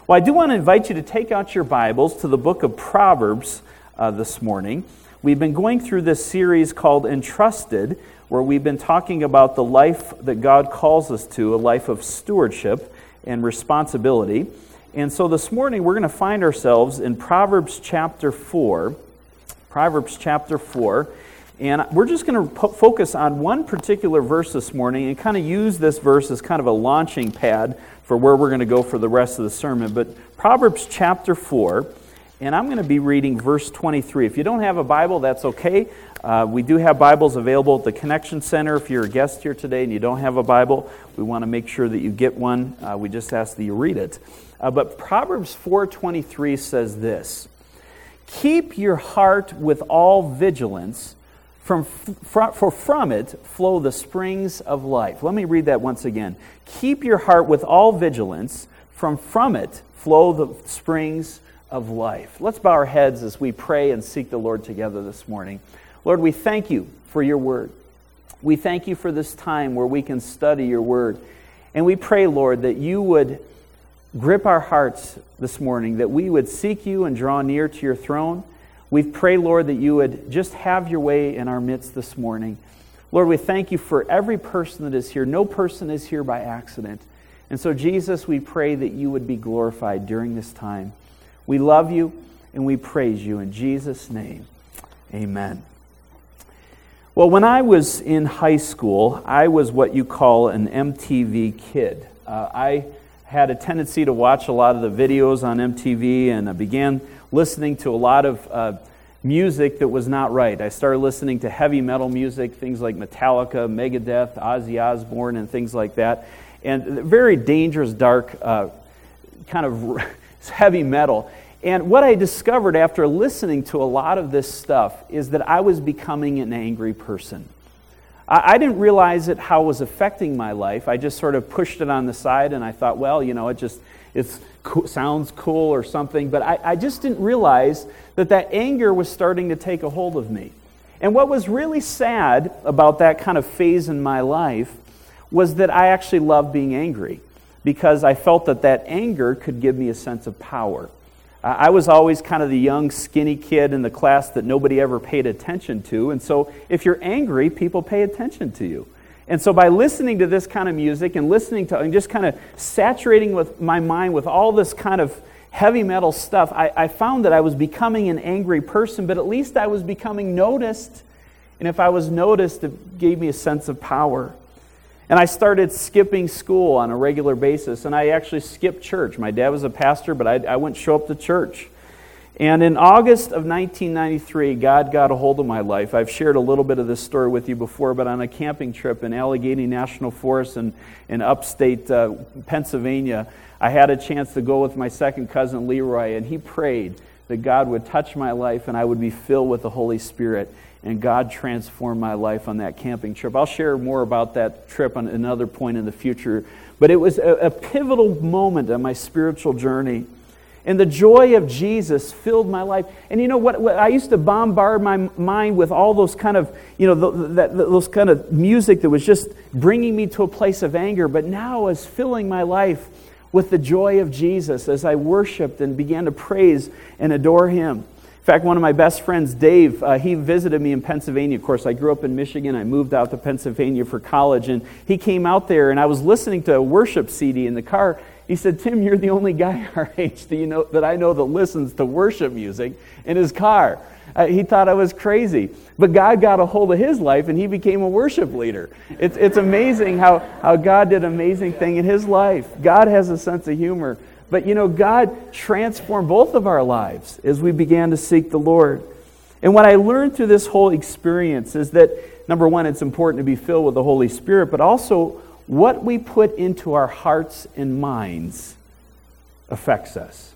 Well, I do want to invite you to take out your Bibles to the book of Proverbs this morning. We've been going through this series called Entrusted, where we've been talking about the life that God calls us to, a life of stewardship and responsibility. And so this morning we're going to find ourselves in Proverbs chapter 4. Proverbs chapter 4. And we're just going to focus on one particular verse this morning and kind of use this verse as kind of a launching pad for where we're going to go for the rest of the sermon. But Proverbs chapter 4, and I'm going to be reading verse 23. If you don't have a Bible, that's okay. We do have Bibles available at the Connection Center. If you're a guest here today and you don't have a Bible, we want to make sure that you get one. We just ask that you read it. But Proverbs 4:23 says this: "Keep your heart with all vigilance, for from it flow the springs of life." Let me read that once again. "Keep your heart with all vigilance, from it flow the springs of life." Let's bow our heads as we pray and seek the Lord together this morning. Lord, we thank you for your word. We thank you for this time where we can study your word. And we pray, Lord, that you would grip our hearts this morning, that we would seek you and draw near to your throne. We pray, Lord, that you would just have your way in our midst this morning. Lord, we thank you for every person that is here. No person is here by accident. And so, Jesus, we pray that you would be glorified during this time. We love you and we praise you in Jesus' name. Amen. Well, when I was in high school, I was what you call an MTV kid. I had a tendency to watch a lot of the videos on MTV, and I began listening to a lot of music that was not right. I started listening to heavy metal music, things like Metallica, Megadeth, Ozzy Osbourne, and things like that. And very dangerous, dark, kind of heavy metal. And what I discovered after listening to a lot of this stuff is that I was becoming an angry person. I didn't realize how it was affecting my life. I just sort of pushed it on the side, and I thought, well, you know, it sounds cool or something. But I just didn't realize that anger was starting to take a hold of me. And what was really sad about that kind of phase in my life was that I actually loved being angry, because I felt that anger could give me a sense of power. I was always kind of the young, skinny kid in the class that nobody ever paid attention to. And so if you're angry, people pay attention to you. And so by listening to this kind of music and and just kind of saturating with my mind with all this kind of heavy metal stuff, I found that I was becoming an angry person, but at least I was becoming noticed. And if I was noticed, it gave me a sense of power. And I started skipping school on a regular basis, and I actually skipped church. My dad was a pastor, but I wouldn't show up to church. And in August of 1993, God got a hold of my life. I've shared a little bit of this story with you before, but on a camping trip in Allegheny National Forest in upstate Pennsylvania, I had a chance to go with my second cousin Leroy, and he prayed that God would touch my life and I would be filled with the Holy Spirit. And God transformed my life on that camping trip. I'll share more about that trip on another point in the future. But it was a pivotal moment on my spiritual journey. And the joy of Jesus filled my life. And you know what? I used to bombard my mind with all those kind of, those kind of music that was just bringing me to a place of anger. But now is filling my life with the joy of Jesus as I worshiped and began to praise and adore Him. In fact, one of my best friends, Dave, he visited me in Pennsylvania. Of course, I grew up in Michigan. I moved out to Pennsylvania for college, and he came out there, and I was listening to a worship CD in the car. He said, "Tim, you're the only guy our age that I know that listens to worship music in his car." He thought I was crazy. But God got a hold of his life, and he became a worship leader. It's amazing how God did an amazing thing in his life. God has a sense of humor. But God transformed both of our lives as we began to seek the Lord. And what I learned through this whole experience is that, number one, it's important to be filled with the Holy Spirit, but also what we put into our hearts and minds affects us.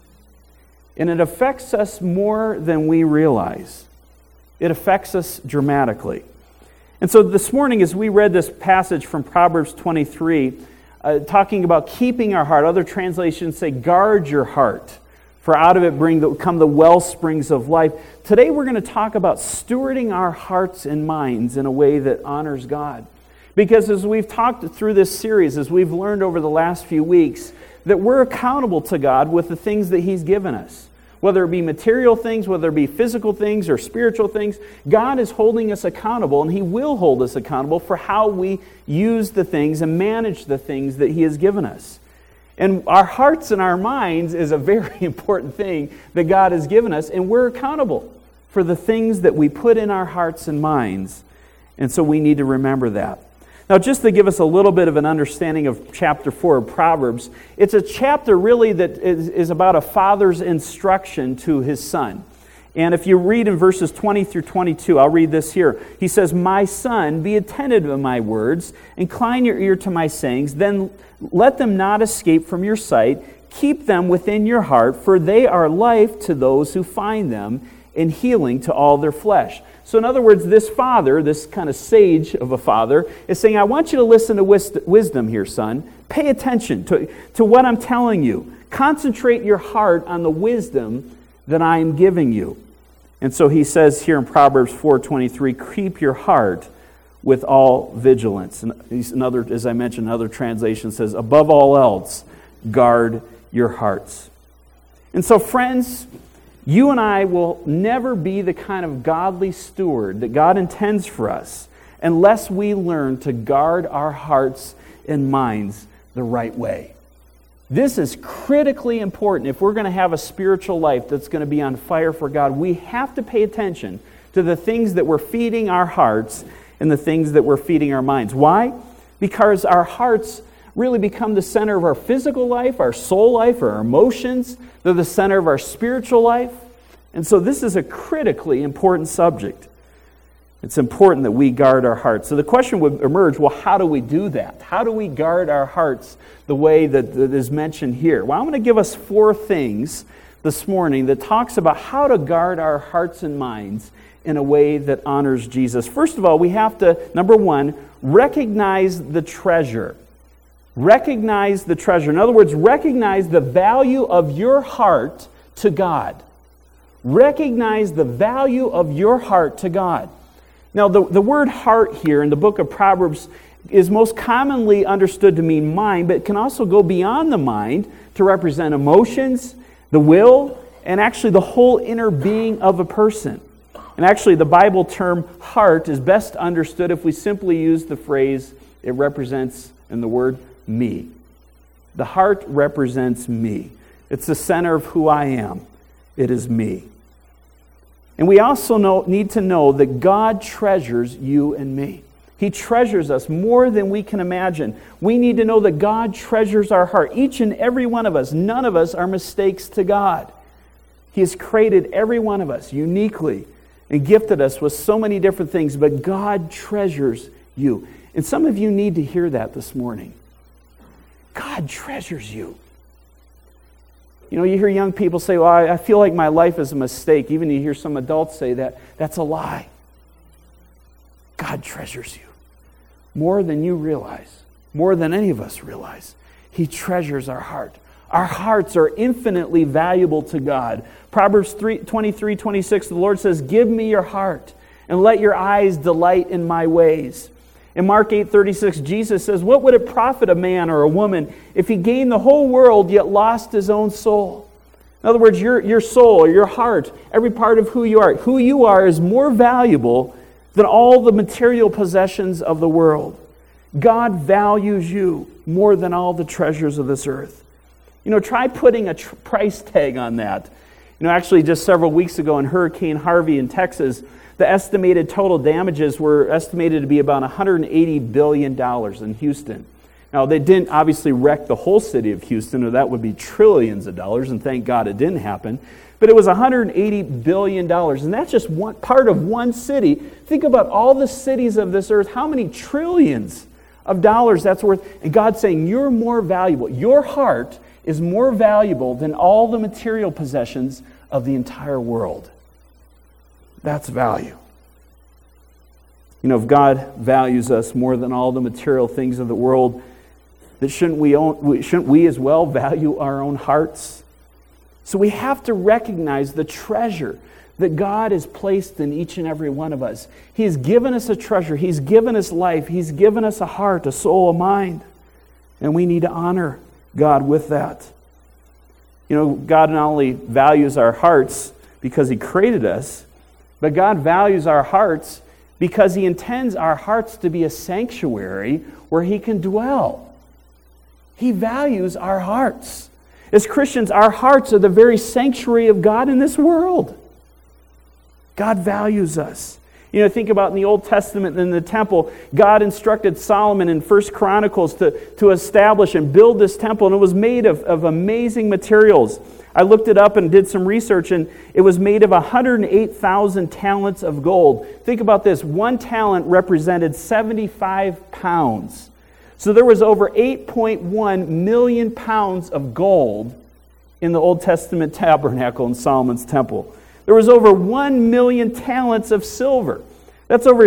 And it affects us more than we realize. It affects us dramatically. And so this morning, as we read this passage from Proverbs 23, talking about keeping our heart. Other translations say, guard your heart, for out of it come the well springs of life. Today we're going to talk about stewarding our hearts and minds in a way that honors God. Because as we've talked through this series, as we've learned over the last few weeks, that we're accountable to God with the things that He's given us. Whether it be material things, whether it be physical things or spiritual things, God is holding us accountable, and He will hold us accountable for how we use the things and manage the things that He has given us. And our hearts and our minds is a very important thing that God has given us, and we're accountable for the things that we put in our hearts and minds. And so we need to remember that. Now, just to give us a little bit of an understanding of chapter 4 of Proverbs, it's a chapter really that is about a father's instruction to his son. And if you read in verses 20 through 22, I'll read this here. He says, "My son, be attentive to my words, incline your ear to my sayings, then let them not escape from your sight. Keep them within your heart, for they are life to those who find them, and healing to all their flesh." So in other words, this father, this kind of sage of a father, is saying, I want you to listen to wisdom here, son. Pay attention to what I'm telling you. Concentrate your heart on the wisdom that I am giving you. And so he says here in Proverbs 4:23, keep your heart with all vigilance. And another, as I mentioned, another translation says, above all else, guard your hearts. And so friends, you and I will never be the kind of godly steward that God intends for us unless we learn to guard our hearts and minds the right way. This is critically important. If we're going to have a spiritual life that's going to be on fire for God, we have to pay attention to the things that we're feeding our hearts and the things that we're feeding our minds. Why? Because our hearts really become the center of our physical life, our soul life, our emotions. They're the center of our spiritual life. And so this is a critically important subject. It's important that we guard our hearts. So the question would emerge, well, how do we do that? How do we guard our hearts the way that is mentioned here? Well, I'm going to give us 4 things this morning that talks about how to guard our hearts and minds in a way that honors Jesus. First of all, we have to, number 1, recognize the treasure. Recognize the treasure. In other words, recognize the value of your heart to God. Recognize the value of your heart to God. Now, the word heart here in the book of Proverbs is most commonly understood to mean mind, but it can also go beyond the mind to represent emotions, the will, and actually the whole inner being of a person. And actually, the Bible term heart is best understood if we simply use the phrase, it represents, in the word, me. The heart represents me. It's the center of who I am. It is me. And we also need to know that God treasures you and me. He treasures us more than we can imagine. We need to know that God treasures our heart. Each and every one of us, none of us are mistakes to God. He has created every one of us uniquely and gifted us with so many different things, but God treasures you. And some of you need to hear that this morning. God treasures you. You know, you hear young people say, well, I feel like my life is a mistake. Even you hear some adults say that. That's a lie. God treasures you more than you realize, more than any of us realize. He treasures our heart. Our hearts are infinitely valuable to God. Proverbs 23:26, the Lord says, give me your heart and let your eyes delight in my ways. In Mark 8:36, Jesus says, what would it profit a man or a woman if he gained the whole world yet lost his own soul? In other words, your soul or your heart, every part of who you are is more valuable than all the material possessions of the world. God values you more than all the treasures of this earth. You know, try putting a price tag on that. You know, actually just several weeks ago in Hurricane Harvey in Texas, the estimated total damages were estimated to be about $180 billion in Houston. Now, they didn't obviously wreck the whole city of Houston, or that would be trillions of dollars, and thank God it didn't happen. But it was $180 billion, and that's just one part of one city. Think about all the cities of this earth, how many trillions of dollars that's worth. And God's saying, you're more valuable. Your heart is more valuable than all the material possessions of the entire world. That's value. You know, if God values us more than all the material things of the world, then shouldn't we as well value our own hearts? So we have to recognize the treasure that God has placed in each and every one of us. He's given us a treasure. He's given us life. He's given us a heart, a soul, a mind. And we need to honor God with that. You know, God not only values our hearts because He created us, but God values our hearts because He intends our hearts to be a sanctuary where He can dwell. He values our hearts. As Christians, our hearts are the very sanctuary of God in this world. God values us. You know, think about in the Old Testament in the temple, God instructed Solomon in 1 Chronicles to establish and build this temple, and it was made of amazing materials. I looked it up and did some research, and it was made of 108,000 talents of gold. Think about this. 1 talent represented 75 pounds. So there was over 8.1 million pounds of gold in the Old Testament tabernacle in Solomon's temple. There was over 1 million talents of silver. That's over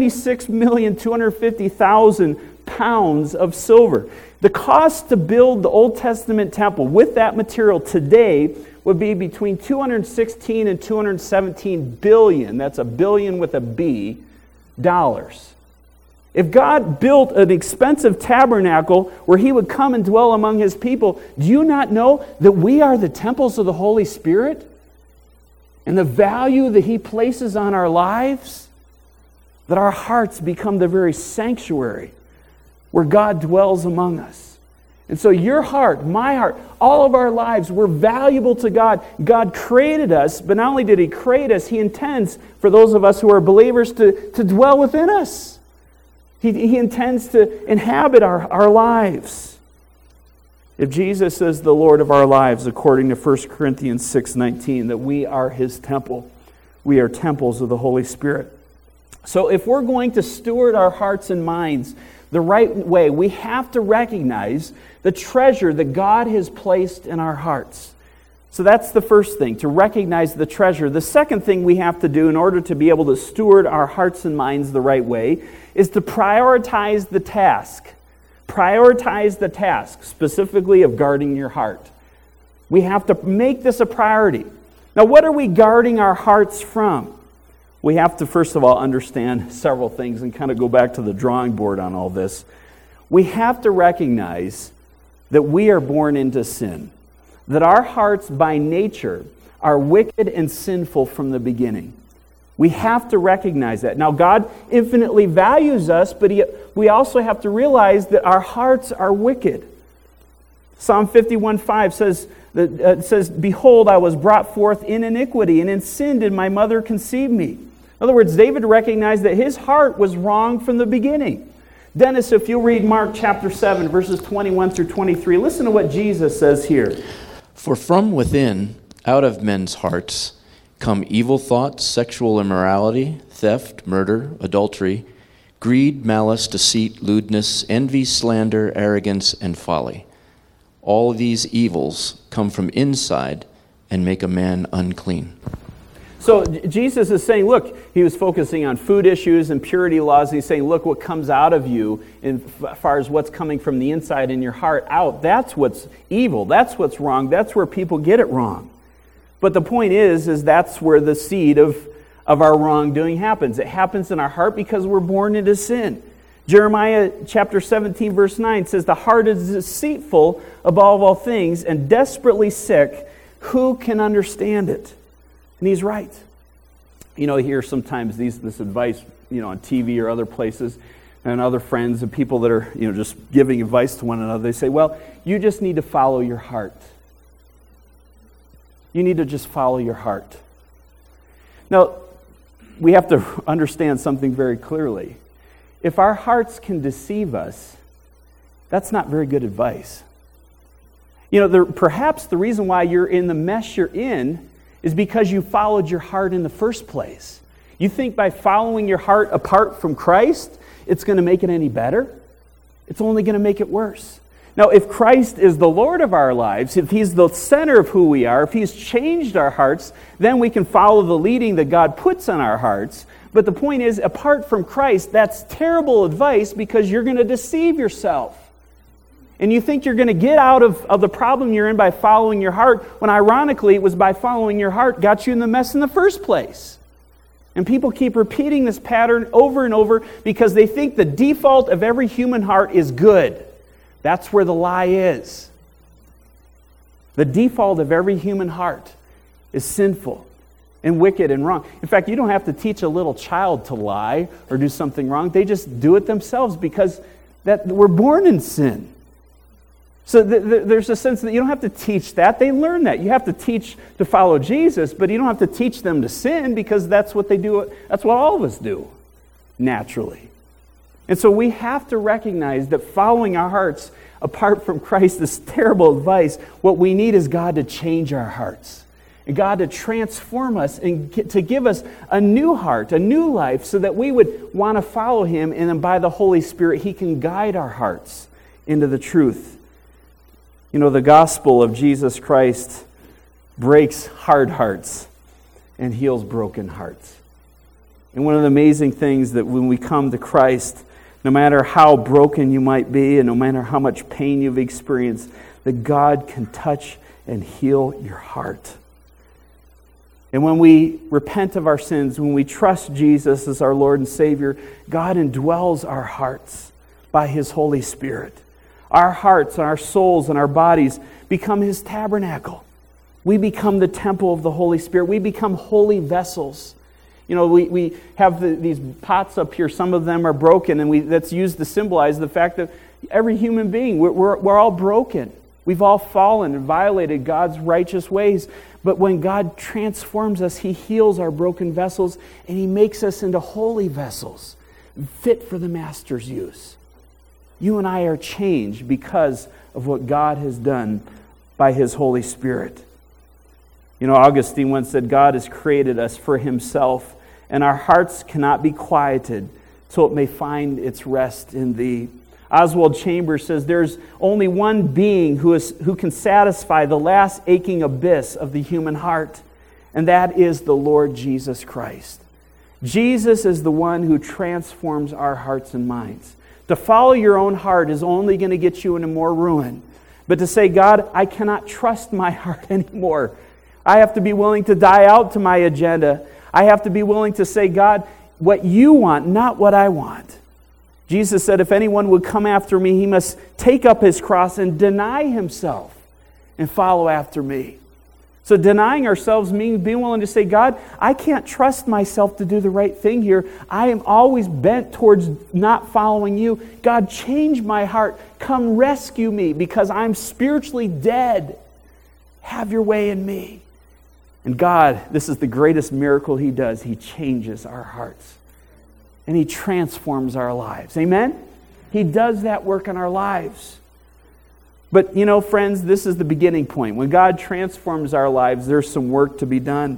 76,250,000 pounds of silver. The cost to build the Old Testament temple with that material today would be between 216 and 217 billion, that's a billion with a B, dollars. If God built an expensive tabernacle where He would come and dwell among His people, do you not know that we are the temples of the Holy Spirit? And the value that He places on our lives, that our hearts become the very sanctuary where God dwells among us. And so your heart, my heart, all of our lives, we're valuable to God. God created us, but not only did He create us, He intends for those of us who are believers to dwell within us. He intends to inhabit our lives. If Jesus is the Lord of our lives, according to 1 Corinthians 6:19, that we are His temple. We are temples of the Holy Spirit. So if we're going to steward our hearts and minds the right way, we have to recognize the treasure that God has placed in our hearts. So that's the first thing, to recognize the treasure. The second thing we have to do in order to be able to steward our hearts and minds the right way is to prioritize the task. Prioritize the task, specifically of guarding your heart. We have to make this a priority. Now, what are we guarding our hearts from? We have to, first of all, understand several things and kind of go back to the drawing board on all this. We have to recognize that we are born into sin, that our hearts by nature are wicked and sinful from the beginning. We have to recognize that. Now, God infinitely values us, but we also have to realize that our hearts are wicked. Psalm 51:5 says, "Behold, I was brought forth in iniquity, and in sin did my mother conceive me." In other words, David recognized that his heart was wrong from the beginning. Dennis, if you'll read Mark chapter 7, verses 21 through 23, listen to what Jesus says here. "For from within, out of men's hearts, come evil thoughts, sexual immorality, theft, murder, adultery, greed, malice, deceit, lewdness, envy, slander, arrogance, and folly. All these evils come from inside and make a man unclean." So Jesus is saying, look, He was focusing on food issues and purity laws. And He's saying, look, what comes out of you as far as what's coming from the inside in your heart out, that's what's evil. That's what's wrong. That's where people get it wrong. But the point is that's where the seed of our wrongdoing happens. It happens in our heart because we're born into sin. Jeremiah chapter 17, verse 9 says, "The heart is deceitful above all things and desperately sick. Who can understand it?" And He's right. You know, I hear sometimes this advice, on TV or other places, and other friends and people that are, just giving advice to one another. They say, well, you just need to follow your heart. You need to just follow your heart. Now, we have to understand something very clearly. If our hearts can deceive us, that's not very good advice. Perhaps the reason why you're in the mess you're in is because you followed your heart in the first place. You think by following your heart apart from Christ, it's going to make it any better? It's only going to make it worse. Now, if Christ is the Lord of our lives, if He's the center of who we are, if He's changed our hearts, then we can follow the leading that God puts on our hearts. But the point is, apart from Christ, that's terrible advice because you're going to deceive yourself. And you think you're going to get out of the problem you're in by following your heart, when ironically it was by following your heart got you in the mess in the first place. And people keep repeating this pattern over and over because they think the default of every human heart is good. That's where the lie is. The default of every human heart is sinful and wicked and wrong. In fact, you don't have to teach a little child to lie or do something wrong. They just do it themselves because that we're born in sin. So there's a sense that you don't have to teach that. They learn that. You have to teach to follow Jesus, but you don't have to teach them to sin because that's what they do. That's what all of us do naturally. And so we have to recognize that following our hearts apart from Christ is terrible advice. What we need is God to change our hearts. And God to transform us and to give us a new heart, a new life, so that we would want to follow Him, and then by the Holy Spirit, He can guide our hearts into the truth. You know, the gospel of Jesus Christ breaks hard hearts and heals broken hearts. And one of the amazing things that when we come to Christ, no matter how broken you might be and no matter how much pain you've experienced, that God can touch and heal your heart. And when we repent of our sins, when we trust Jesus as our Lord and Savior, God indwells our hearts by His Holy Spirit. Our hearts, our souls, and our bodies become His tabernacle. We become the temple of the Holy Spirit. We become holy vessels. You know, we have these pots up here. Some of them are broken, and that's used to symbolize the fact that every human being, we're all broken. We've all fallen and violated God's righteous ways. But when God transforms us, He heals our broken vessels, and He makes us into holy vessels, fit for the Master's use. You and I are changed because of what God has done by His Holy Spirit. You know, Augustine once said, God has created us for Himself, and our hearts cannot be quieted till it may find its rest in Thee. Oswald Chambers says, there's only one being who can satisfy the last aching abyss of the human heart, and that is the Lord Jesus Christ. Jesus is the one who transforms our hearts and minds. To follow your own heart is only going to get you into more ruin. But to say, God, I cannot trust my heart anymore. I have to be willing to die out to my agenda. I have to be willing to say, God, what you want, not what I want. Jesus said, if anyone would come after me, he must take up his cross and deny himself and follow after me. So denying ourselves means being willing to say, God, I can't trust myself to do the right thing here. I am always bent towards not following you. God, change my heart. Come rescue me because I'm spiritually dead. Have your way in me. And God, this is the greatest miracle He does. He changes our hearts. And He transforms our lives. Amen? He does that work in our lives. But, you know, friends, this is the beginning point. When God transforms our lives, there's some work to be done.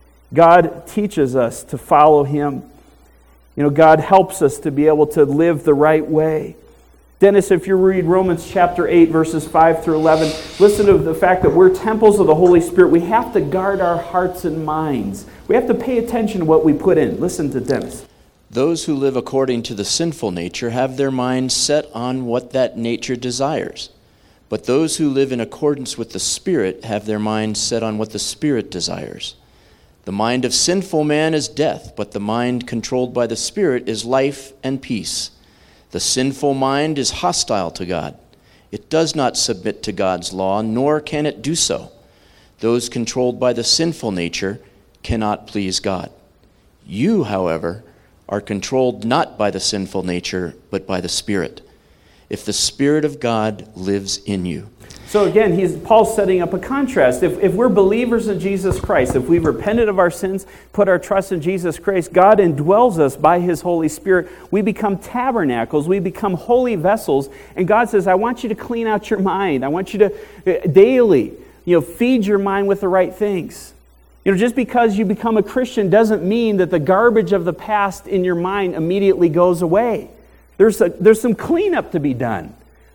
God teaches us to follow Him. You know, God helps us to be able to live the right way. Dennis, if you read Romans chapter 8, verses 5 through 11, listen to the fact that we're temples of the Holy Spirit. We have to guard our hearts and minds. We have to pay attention to what we put in. Listen to Dennis. Those who live according to the sinful nature have their minds set on what that nature desires. But those who live in accordance with the Spirit have their minds set on what the Spirit desires. The mind of sinful man is death, but the mind controlled by the Spirit is life and peace. The sinful mind is hostile to God. It does not submit to God's law, nor can it do so. Those controlled by the sinful nature cannot please God. You, however, are controlled not by the sinful nature, but by the Spirit, if the Spirit of God lives in you. So again, Paul's setting up a contrast. If we're believers in Jesus Christ, if we've repented of our sins, put our trust in Jesus Christ, God indwells us by His Holy Spirit. We become tabernacles. We become holy vessels. And God says, I want you to clean out your mind. I want you to daily, feed your mind with the right things. Just because you become a Christian doesn't mean that the garbage of the past in your mind immediately goes away. There's some cleanup to be done.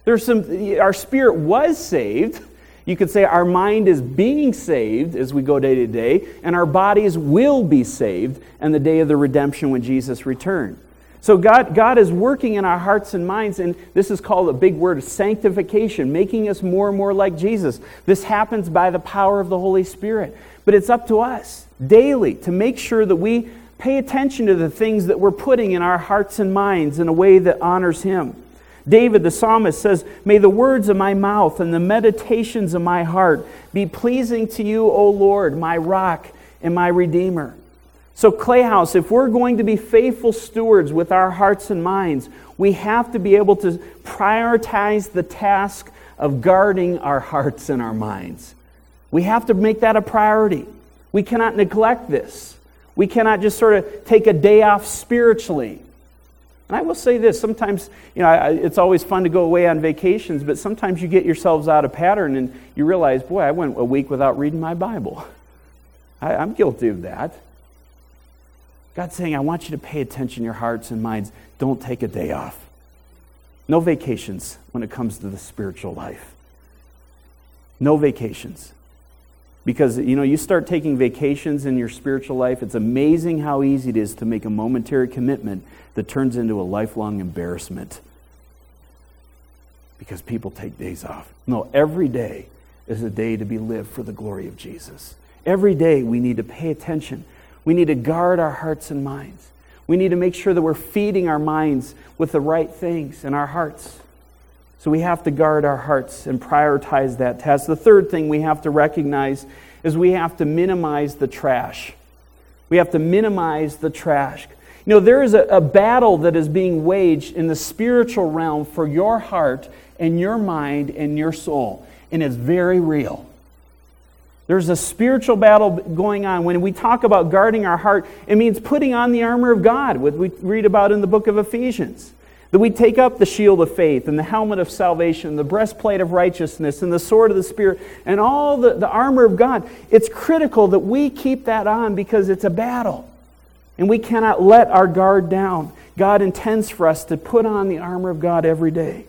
Our spirit was saved. You could say our mind is being saved as we go day to day, and our bodies will be saved on the day of the redemption when Jesus returned. So God is working in our hearts and minds, and this is called a big word, sanctification, making us more and more like Jesus. This happens by the power of the Holy Spirit. But it's up to us daily to make sure that we pay attention to the things that we're putting in our hearts and minds in a way that honors Him. David, the psalmist, says, "May the words of my mouth and the meditations of my heart be pleasing to you, O Lord, my rock and my redeemer." So Clay House, if we're going to be faithful stewards with our hearts and minds, we have to be able to prioritize the task of guarding our hearts and our minds. We have to make that a priority. We cannot neglect this. We cannot just sort of take a day off spiritually. And I will say this, sometimes, it's always fun to go away on vacations, but sometimes you get yourselves out of pattern and you realize, boy, I went a week without reading my Bible. I'm guilty of that. God's saying, I want you to pay attention to your hearts and minds. Don't take a day off. No vacations when it comes to the spiritual life. No vacations. Because, you start taking vacations in your spiritual life, it's amazing how easy it is to make a momentary commitment that turns into a lifelong embarrassment. Because people take days off. No, every day is a day to be lived for the glory of Jesus. Every day we need to pay attention. We need to guard our hearts and minds. We need to make sure that we're feeding our minds with the right things in our hearts. So we have to guard our hearts and prioritize that task. The third thing we have to recognize is we have to minimize the trash. We have to minimize the trash. There is a battle that is being waged in the spiritual realm for your heart and your mind and your soul. And it's very real. There's a spiritual battle going on. When we talk about guarding our heart, it means putting on the armor of God, what we read about in the book of Ephesians. That we take up the shield of faith and the helmet of salvation, the breastplate of righteousness and the sword of the Spirit and all the armor of God. It's critical that we keep that on because it's a battle. And we cannot let our guard down. God intends for us to put on the armor of God every day.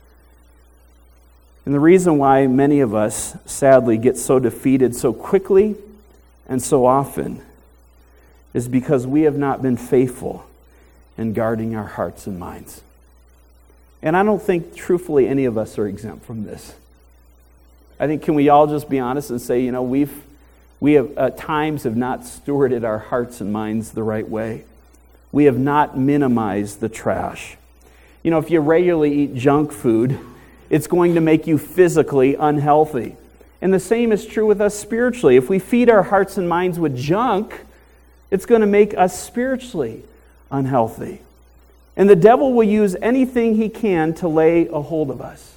And the reason why many of us, sadly, get so defeated so quickly and so often is because we have not been faithful in guarding our hearts and minds. And I don't think, truthfully, any of us are exempt from this. I think, can we all just be honest and say, we have at times have not stewarded our hearts and minds the right way. We have not minimized the trash. If you regularly eat junk food, it's going to make you physically unhealthy. And the same is true with us spiritually. If we feed our hearts and minds with junk, it's going to make us spiritually unhealthy. And the devil will use anything he can to lay a hold of us.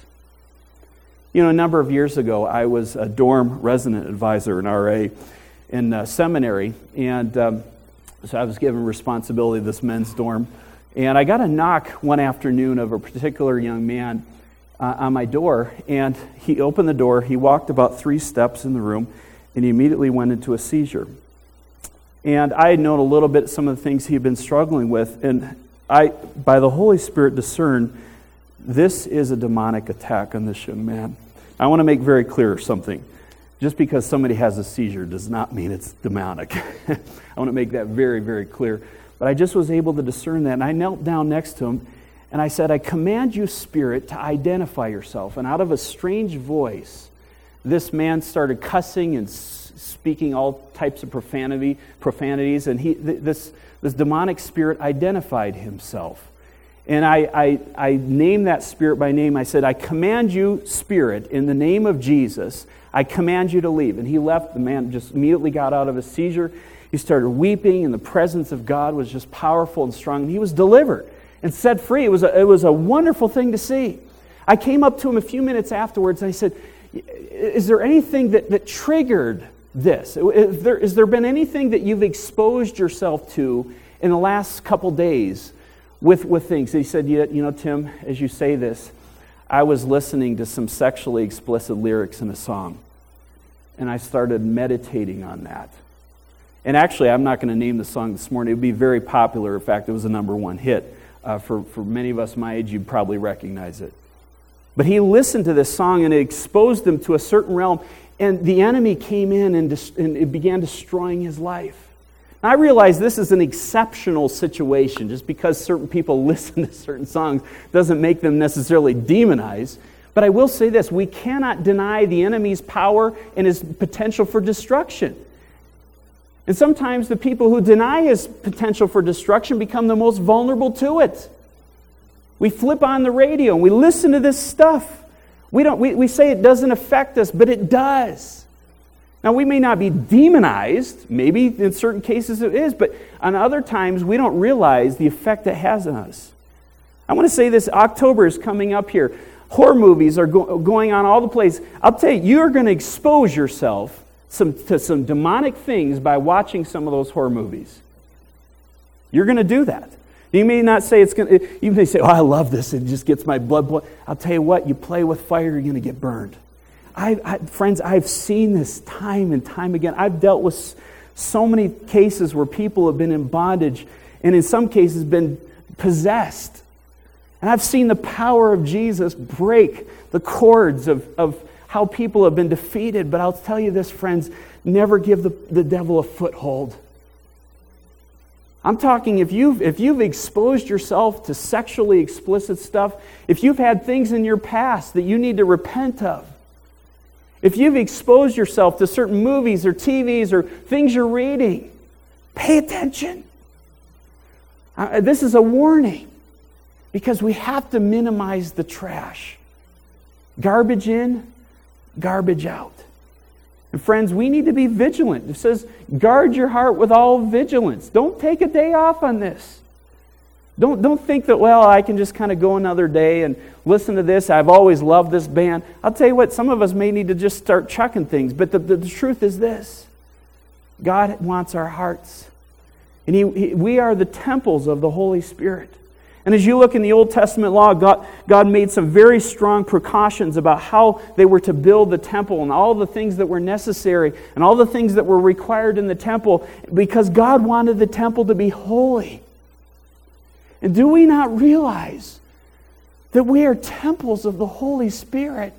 A number of years ago, I was a dorm resident advisor in RA in seminary, and so I was given responsibility of this men's dorm. And I got a knock one afternoon of a particular young man on my door, and he opened the door, he walked about 3 steps in the room, and he immediately went into a seizure. And I had known a little bit some of the things he had been struggling with, and I, by the Holy Spirit, discerned this is a demonic attack on this young man. I want to make very clear something. Just because somebody has a seizure does not mean it's demonic. I want to make that very, very clear. But I just was able to discern that, and I knelt down next to him, and I said, I command you, Spirit, to identify yourself. And out of a strange voice, this man started cussing and speaking all types of profanities, and this demonic spirit identified himself. And I named that spirit by name. I said, I command you, Spirit, in the name of Jesus, I command you to leave. And he left. The man just immediately got out of his seizure. He started weeping, and the presence of God was just powerful and strong. And he was delivered and set free. It was a wonderful thing to see. I came up to him a few minutes afterwards, and I said, is there anything that triggered this? Has there been anything that you've exposed yourself to in the last couple days with things? He said, Tim, as you say this, I was listening to some sexually explicit lyrics in a song, and I started meditating on that. And actually, I'm not going to name the song this morning. It would be very popular. In fact, it was a #1 hit. For many of us my age, you'd probably recognize it. But he listened to this song, and it exposed him to a certain realm, and the enemy came in and it began destroying his life. Now, I realize this is an exceptional situation. Just because certain people listen to certain songs doesn't make them necessarily demonized. But I will say this, we cannot deny the enemy's power and his potential for destruction. And sometimes the people who deny his potential for destruction become the most vulnerable to it. We flip on the radio and we listen to this stuff. We say it doesn't affect us, but it does. Now, we may not be demonized. Maybe in certain cases it is, but on other times we don't realize the effect it has on us. I want to say this, October is coming up here. Horror movies are going on all the place. I'll tell you, you're going to expose yourself to some demonic things by watching some of those horror movies. You're going to do that. You may not say it's going to, you may say, oh, I love this, it just gets my blood boiling. I'll tell you what, you play with fire, you're going to get burned. Friends, I've seen this time and time again. I've dealt with so many cases where people have been in bondage and in some cases been possessed. And I've seen the power of Jesus break the cords of how people have been defeated. But I'll tell you this, friends, never give the devil a foothold. I'm talking if you've exposed yourself to sexually explicit stuff, if you've had things in your past that you need to repent of, if you've exposed yourself to certain movies or TVs or things you're reading, pay attention. This is a warning because we have to minimize the trash. Garbage in, garbage out. And friends, we need to be vigilant. It says, guard your heart with all vigilance. Don't take a day off on this. Don't think that, well, I can just kind of go another day and listen to this. I've always loved this band. I'll tell you what, some of us may need to just start chucking things. But the truth is this. God wants our hearts. And we are the temples of the Holy Spirit. And as you look in the Old Testament law, God made some very strong precautions about how they were to build the temple and all the things that were necessary and all the things that were required in the temple because God wanted the temple to be holy. And do we not realize that we are temples of the Holy Spirit?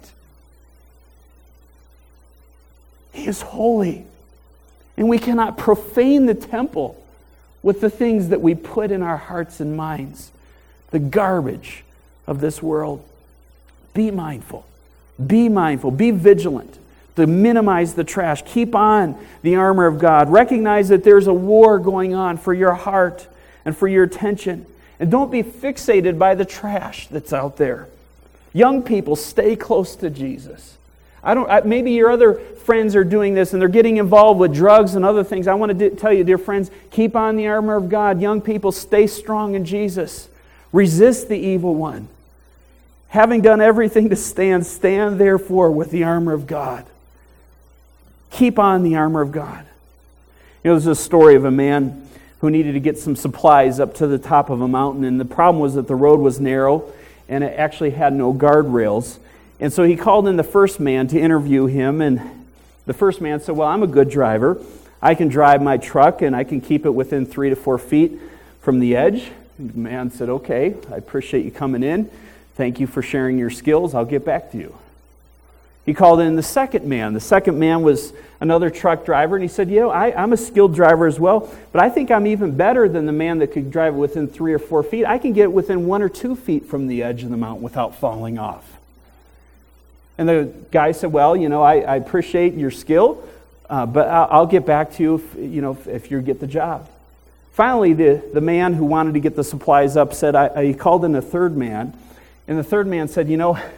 He is holy. And we cannot profane the temple with the things that we put in our hearts and minds. The garbage of this world. Be mindful. Be mindful. Be vigilant to minimize the trash. Keep on the armor of God. Recognize that there's a war going on for your heart and for your attention. And don't be fixated by the trash that's out there. Young people, stay close to Jesus. Maybe your other friends are doing this and they're getting involved with drugs and other things. I want to tell you, dear friends, keep on the armor of God. Young people, stay strong in Jesus. Resist the evil one. Having done everything to stand therefore with the armor of God. Keep on the armor of God. There's a story of a man who needed to get some supplies up to the top of a mountain, and the problem was that the road was narrow and it actually had no guardrails. And so he called in the first man to interview him, and the first man said, well, I'm a good driver. I can drive my truck and I can keep it within 3 to 4 feet from the edge. The man said, okay, I appreciate you coming in. Thank you for sharing your skills. I'll get back to you. He called in the second man. The second man was another truck driver, and he said, I'm a skilled driver as well, but I think I'm even better than the man that could drive within 3 or 4 feet. I can get within 1 or 2 feet from the edge of the mountain without falling off. And the guy said, well, I appreciate your skill, but I'll get back to you if you get the job. Finally, the man who wanted to get the supplies up said, he called in a third man, and the third man said,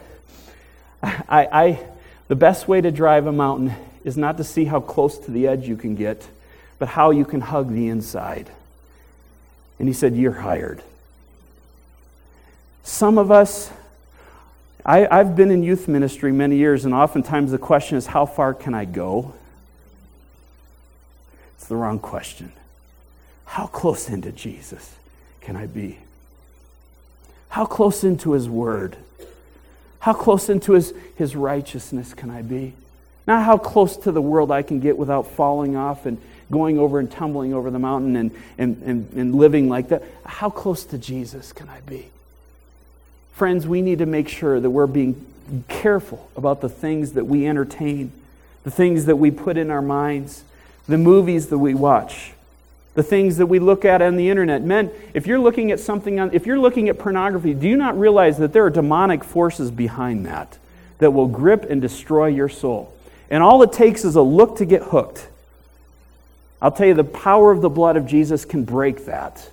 the best way to drive a mountain is not to see how close to the edge you can get, but how you can hug the inside. And he said, you're hired. Some of us, I've been in youth ministry many years, and oftentimes the question is, how far can I go? It's the wrong question. How close into Jesus can I be? How close into His Word? How close into His righteousness can I be? Not how close to the world I can get without falling off and going over and tumbling over the mountain and living like that. How close to Jesus can I be? Friends, we need to make sure that we're being careful about the things that we entertain, the things that we put in our minds, the movies that we watch. The things that we look at on the internet. Men, if you're looking at if you're looking at pornography, do you not realize that there are demonic forces behind that will grip and destroy your soul? And all it takes is a look to get hooked. I'll tell you, the power of the blood of Jesus can break that.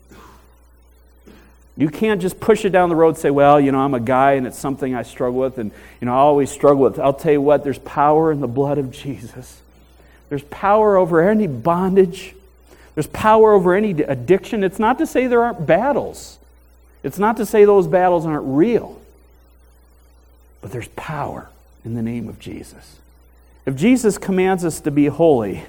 You can't just push it down the road and say, well, I'm a guy and it's something I struggle with and, I always struggle with. I'll tell you what, there's power in the blood of Jesus. There's power over any bondage. There's power over any addiction. It's not to say there aren't battles. It's not to say those battles aren't real. But there's power in the name of Jesus. If Jesus commands us to be holy,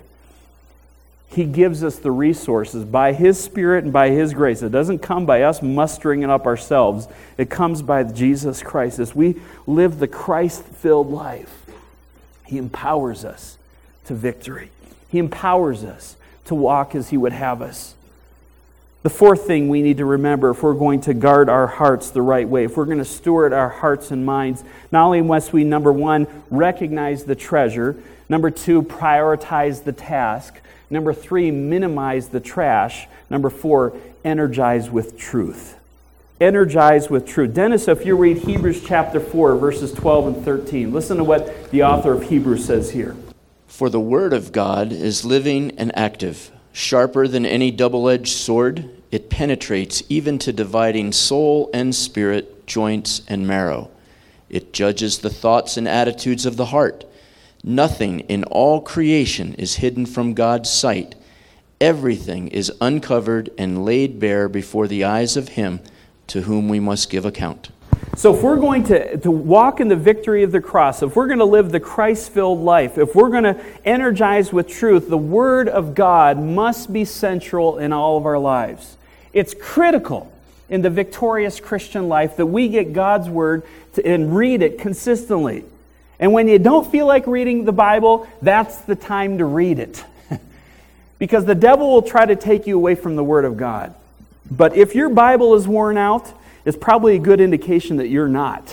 He gives us the resources by His Spirit and by His grace. It doesn't come by us mustering it up ourselves. It comes by Jesus Christ. As we live the Christ-filled life, He empowers us to victory. He empowers us to walk as He would have us. The fourth thing we need to remember if we're going to guard our hearts the right way, if we're going to steward our hearts and minds, not only must we, number one, recognize the treasure, number two, prioritize the task, number three, minimize the trash, number four, energize with truth. Energize with truth. Dennis, if you read Hebrews chapter 4, verses 12 and 13, listen to what the author of Hebrews says here. For the word of God is living and active, sharper than any double-edged sword. It penetrates even to dividing soul and spirit, joints and marrow. It judges the thoughts and attitudes of the heart. Nothing in all creation is hidden from God's sight. Everything is uncovered and laid bare before the eyes of Him to whom we must give account. So if we're going to walk in the victory of the cross, if we're going to live the Christ-filled life, if we're going to energize with truth, the Word of God must be central in all of our lives. It's critical in the victorious Christian life that we get God's Word and read it consistently. And when you don't feel like reading the Bible, that's the time to read it. Because the devil will try to take you away from the Word of God. But if your Bible is worn out, it's probably a good indication that you're not.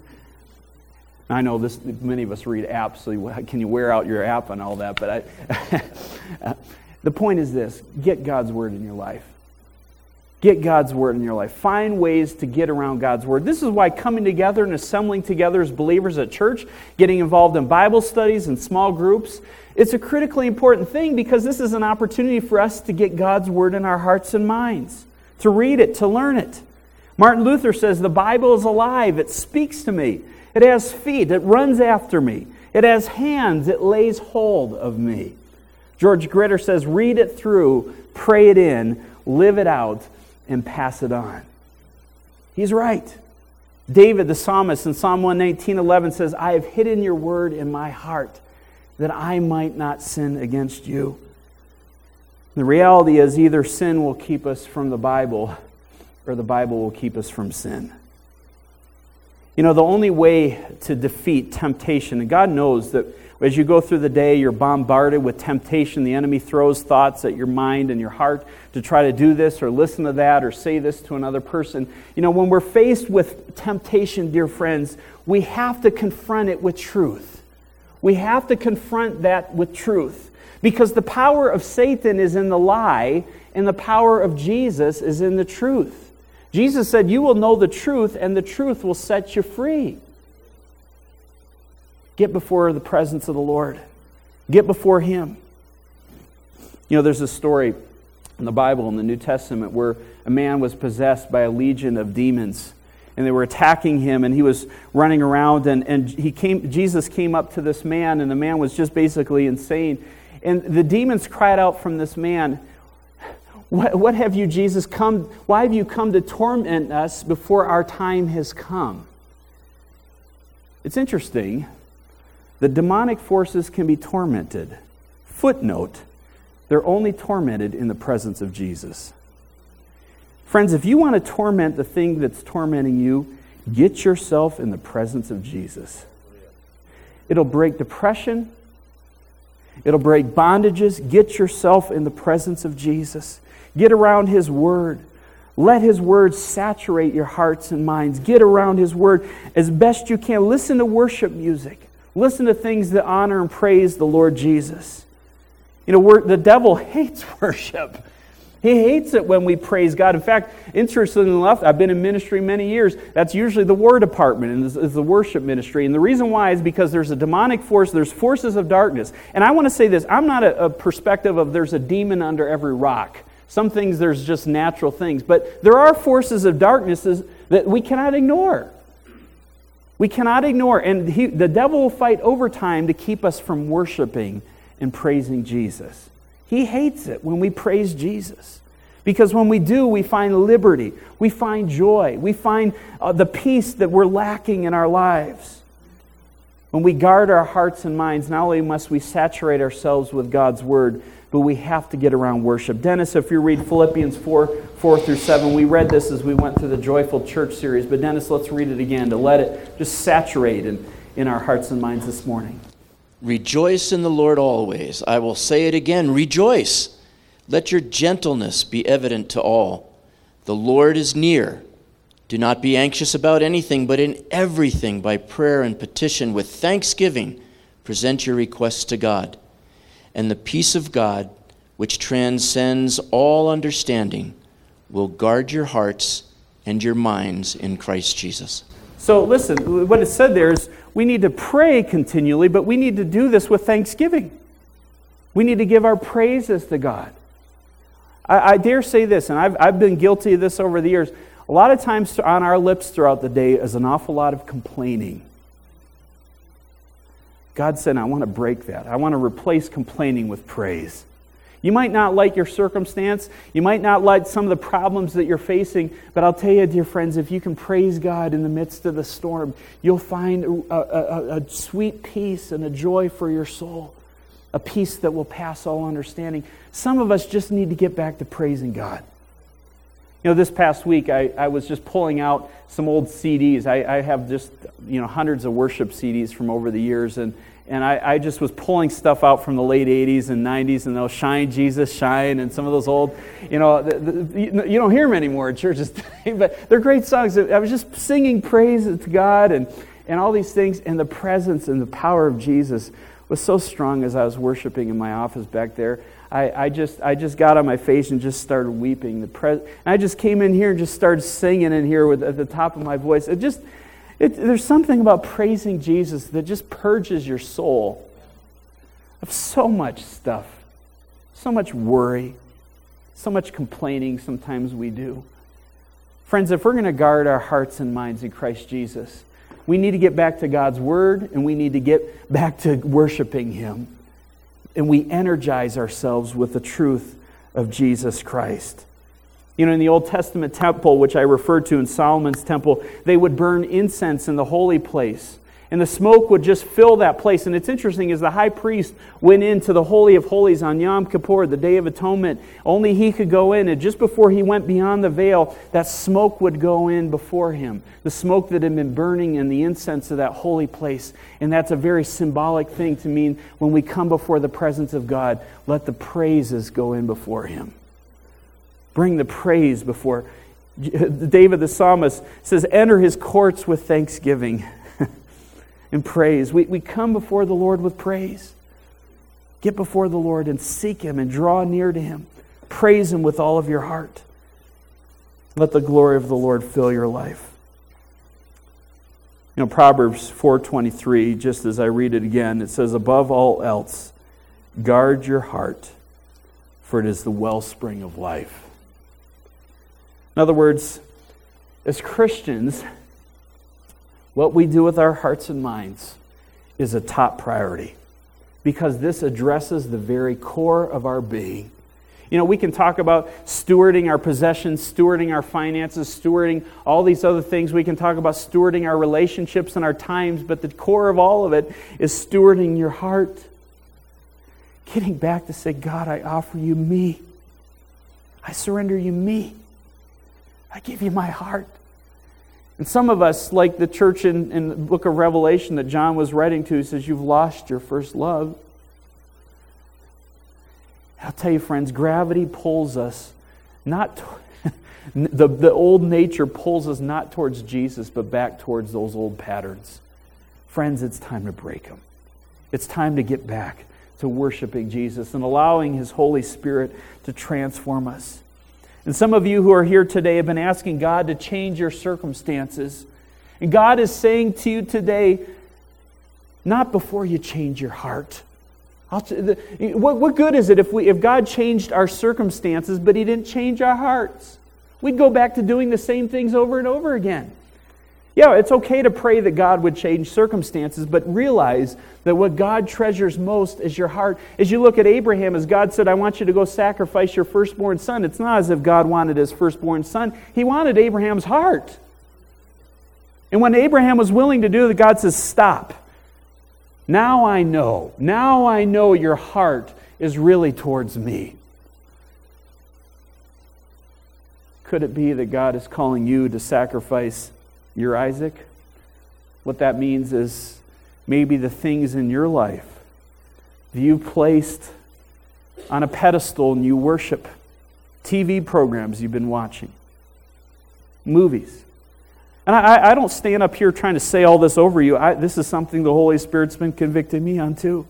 I know many of us read apps, so can you wear out your app and all that? But the point is this: get God's Word in your life. Get God's Word in your life. Find ways to get around God's Word. This is why coming together and assembling together as believers at church, getting involved in Bible studies and small groups, it's a critically important thing because this is an opportunity for us to get God's Word in our hearts and minds, to read it, to learn it. Martin Luther says, the Bible is alive. It speaks to me. It has feet. It runs after me. It has hands. It lays hold of me. George Gritter says, read it through, pray it in, live it out, and pass it on. He's right. David, the psalmist, in Psalm 119:11 says, I have hidden your word in my heart that I might not sin against you. The reality is either sin will keep us from the Bible or the Bible will keep us from sin. The only way to defeat temptation, and God knows that as you go through the day, you're bombarded with temptation. The enemy throws thoughts at your mind and your heart to try to do this or listen to that or say this to another person. When we're faced with temptation, dear friends, we have to confront it with truth. We have to confront that with truth. Because the power of Satan is in the lie, and the power of Jesus is in the truth. Jesus said, you will know the truth, and the truth will set you free. Get before the presence of the Lord. Get before Him. There's a story in the Bible, in the New Testament, where a man was possessed by a legion of demons. And they were attacking him, and he was running around, and Jesus came up to this man, and the man was just basically insane. And the demons cried out from this man, What have you, Jesus, come? Why have you come to torment us before our time has come? It's interesting. The demonic forces can be tormented. Footnote, they're only tormented in the presence of Jesus. Friends, if you want to torment the thing that's tormenting you, get yourself in the presence of Jesus. It'll break depression. It'll break bondages. Get yourself in the presence of Jesus. Get around His Word. Let His Word saturate your hearts and minds. Get around His Word as best you can. Listen to worship music. Listen to things that honor and praise the Lord Jesus. The devil hates worship. He hates it when we praise God. In fact, interestingly enough, I've been in ministry many years. That's usually the war department and is the worship ministry. And the reason why is because there's a demonic force, there's forces of darkness. And I want to say this, I'm not a perspective of there's a demon under every rock. Some things there's just natural things. But there are forces of darkness that we cannot ignore. We cannot ignore. And the devil will fight overtime to keep us from worshiping and praising Jesus. He hates it when we praise Jesus. Because when we do, we find liberty. We find joy. We find the peace that we're lacking in our lives. When we guard our hearts and minds, not only must we saturate ourselves with God's Word, but we have to get around worship. Dennis, if you read Philippians 4:4-7, we read this as we went through the Joyful Church series. But Dennis, let's read it again to let it just saturate in our hearts and minds this morning. Rejoice in the Lord always. I will say it again, rejoice. Let your gentleness be evident to all. The Lord is near. Do not be anxious about anything, but in everything by prayer and petition with thanksgiving present your requests to God. And the peace of God, which transcends all understanding, will guard your hearts and your minds in Christ Jesus. So listen, what it said there is we need to pray continually, but we need to do this with thanksgiving. We need to give our praises to God. I dare say this, and I've been guilty of this over the years. A lot of times on our lips throughout the day is an awful lot of complaining. God said, I want to break that. I want to replace complaining with praise. You might not like your circumstance. You might not like some of the problems that you're facing. But I'll tell you, dear friends, if you can praise God in the midst of the storm, you'll find a sweet peace and a joy for your soul. A peace that will pass all understanding. Some of us just need to get back to praising God. This past week, I was just pulling out some old CDs. I have just, hundreds of worship CDs from over the years. And I just was pulling stuff out from the late 80s and 90s, and those Shine, Jesus, Shine, and some of those old, you don't hear them anymore in churches today, but they're great songs. I was just singing praise to God and all these things, and the presence and the power of Jesus was so strong as I was worshiping in my office back there. I just got on my face and just started weeping. I just came in here and just started singing in here at the top of my voice. There's something about praising Jesus that just purges your soul of so much stuff, so much worry, so much complaining sometimes we do. Friends, if we're going to guard our hearts and minds in Christ Jesus, we need to get back to God's Word, and we need to get back to worshiping Him. And we energize ourselves with the truth of Jesus Christ. In the Old Testament temple, which I referred to in Solomon's temple, they would burn incense in the holy place. And the smoke would just fill that place. And it's interesting, as the high priest went into the Holy of Holies on Yom Kippur, the Day of Atonement, only he could go in. And just before he went beyond the veil, that smoke would go in before him. The smoke that had been burning in the incense of that holy place. And that's a very symbolic thing to mean when we come before the presence of God, let the praises go in before Him. Bring the praise before. David the psalmist says, enter His courts with thanksgiving and praise. We come before the Lord with praise. Get before the Lord and seek Him and draw near to Him. Praise Him with all of your heart. Let the glory of the Lord fill your life. Proverbs 4:23, just as I read it again, it says, above all else, guard your heart, for it is the wellspring of life. In other words, as Christians, what we do with our hearts and minds is a top priority, because this addresses the very core of our being. We can talk about stewarding our possessions, stewarding our finances, stewarding all these other things. We can talk about stewarding our relationships and our times, but the core of all of it is stewarding your heart. Getting back to say, God, I offer you me. I surrender you me. I give you my heart. And some of us, like the church in the book of Revelation that John was writing to, says, you've lost your first love. I'll tell you, friends, gravity pulls us the old nature pulls us not towards Jesus, but back towards those old patterns. Friends, it's time to break them. It's time to get back to worshiping Jesus and allowing His Holy Spirit to transform us. And some of you who are here today have been asking God to change your circumstances. And God is saying to you today, not before you change your heart. What good is it if God changed our circumstances, but He didn't change our hearts? We'd go back to doing the same things over and over again. Yeah, it's okay to pray that God would change circumstances, but realize that what God treasures most is your heart. As you look at Abraham, as God said, I want you to go sacrifice your firstborn son, it's not as if God wanted his firstborn son. He wanted Abraham's heart. And when Abraham was willing to do it, God says, stop. Now I know your heart is really towards me. Could it be that God is calling you to sacrifice your Isaac? What that means is maybe the things in your life that you placed on a pedestal and you worship, TV programs you've been watching, movies. And I don't stand up here trying to say all this over you. This is something the Holy Spirit's been convicting me on too.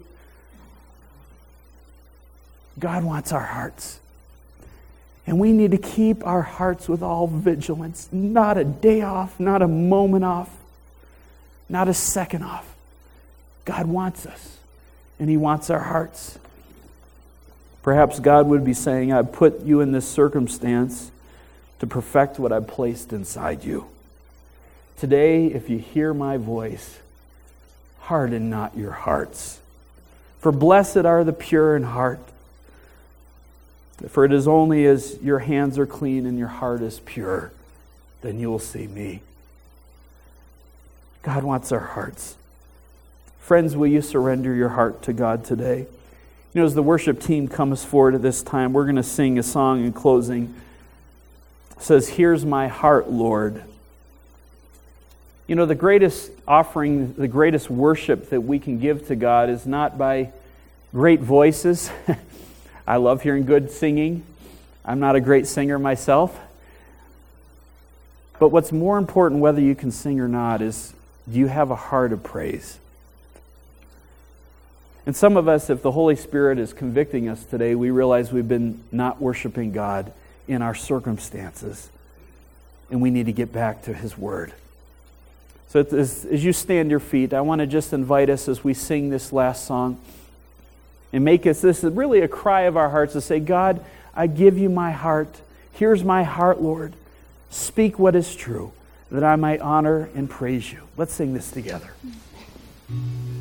God wants our hearts. And we need to keep our hearts with all vigilance. Not a day off, not a moment off, not a second off. God wants us, and He wants our hearts. Perhaps God would be saying, I put you in this circumstance to perfect what I've placed inside you. Today, if you hear my voice, harden not your hearts. For blessed are the pure in heart. For it is only as your hands are clean and your heart is pure, then you will see me. God wants our hearts. Friends, will you surrender your heart to God today? You know, as the worship team comes forward at this time, we're going to sing a song in closing. It says, here's my heart, Lord. You know, the greatest offering, the greatest worship that we can give to God is not by great voices. I love hearing good singing. I'm not a great singer myself. But what's more important, whether you can sing or not, is do you have a heart of praise? And some of us, if the Holy Spirit is convicting us today, we realize we've been not worshiping God in our circumstances. And we need to get back to His Word. So as you stand your feet, I want to just invite us as we sing this last song and make us, this is really a cry of our hearts to say, God, I give you my heart. Here's my heart, Lord. Speak what is true, that I might honor and praise you. Let's sing this together.